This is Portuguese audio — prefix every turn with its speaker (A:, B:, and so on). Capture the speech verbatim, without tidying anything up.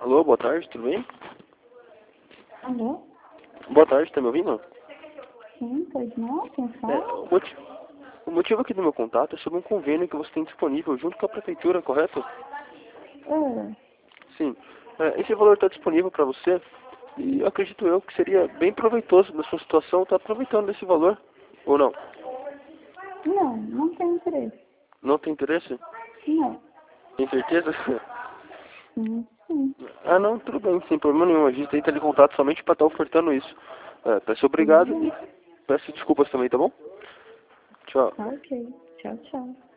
A: Alô, boa tarde, tudo bem?
B: Alô?
A: Boa tarde, tá me ouvindo?
B: Sim, pois não? Quem
A: É,
B: fala?
A: o, motivo, o motivo aqui do meu contato é sobre um convênio que você tem disponível junto com a prefeitura, correto?
B: É,
A: Sim. É, esse valor está disponível para você e eu acredito eu que seria bem proveitoso na sua situação estar aproveitando desse valor, ou não?
B: não, não tem interesse.
A: Não tem interesse?
B: Não.
A: Tem certeza?
B: Sim, sim.
A: Ah, não, tudo bem, sem problema nenhum. A gente tenta de contato somente para estar ofertando isso. É, peço
B: Tudo
A: obrigado
B: bem.
A: e peço desculpas também, tá bom? Tchau.
B: Tá ok. Tchau, tchau.